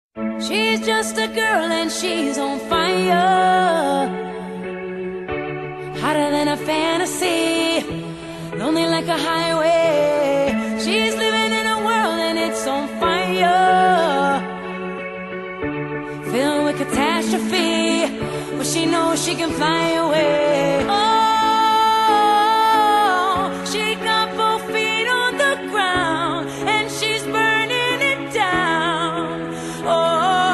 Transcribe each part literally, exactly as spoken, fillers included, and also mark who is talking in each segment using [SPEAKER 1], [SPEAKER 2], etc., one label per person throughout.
[SPEAKER 1] She's just a girl and she's on fire, hotter than a fantasy, lonely like a highway. She's living in a world and it's on fire, filled with catastrophe, but she knows she can fly away. Oh, she got both feet on the ground and she's burning it down. Oh,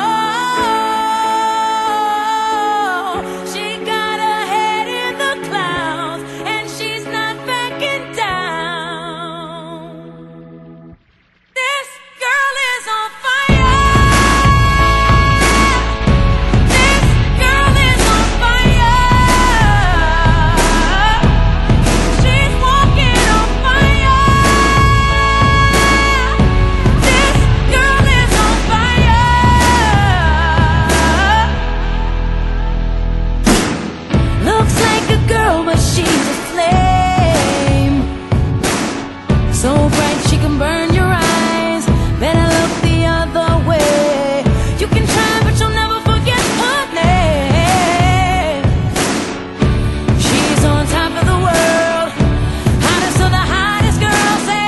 [SPEAKER 1] so bright she can burn your eyes. Better look the other way. You can try, but you'll never forget her name. She's on top of the world, hottest of the hottest girls. Say,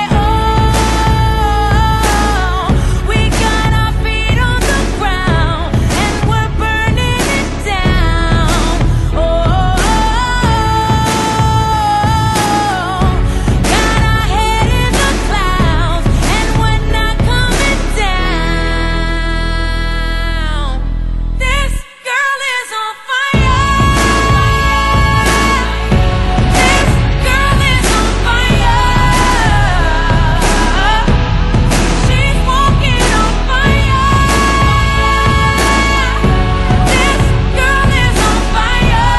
[SPEAKER 1] oh, we got our feet on the ground and we're burning it down. Oh, got our head in the clouds and we're not coming down. This girl is on fire. This girl is on fire. She's walking on fire. This girl is on fire.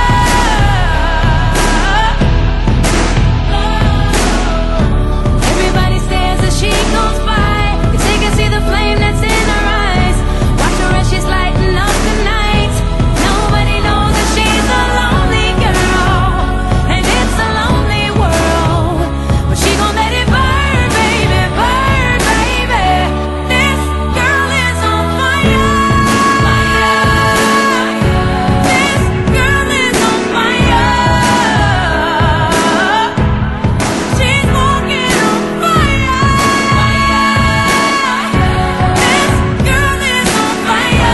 [SPEAKER 1] Everybody stares as she goes by. They can see the flame that's in her eyes. Watch her as she's lighting up the night. Nobody knows that she's a lonely girl, and it's a lonely world. But she gon' let it burn, baby, burn, baby. This girl is on fire. This girl is on fire. She's walking on fire. This girl is on fire.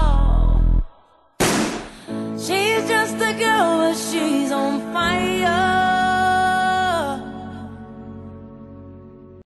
[SPEAKER 1] She's just a girl, but she's on fire.